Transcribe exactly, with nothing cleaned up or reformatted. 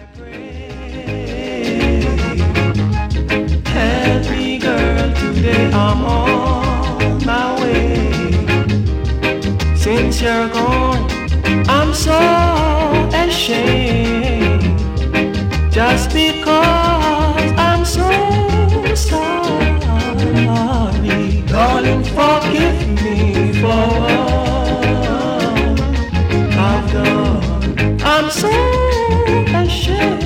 Help me, girl, today I'm on my way. Since you're gone, I'm so ashamed. Just because I'm so sorry. Darling, forgive me for what I've done. I'm so ashamed.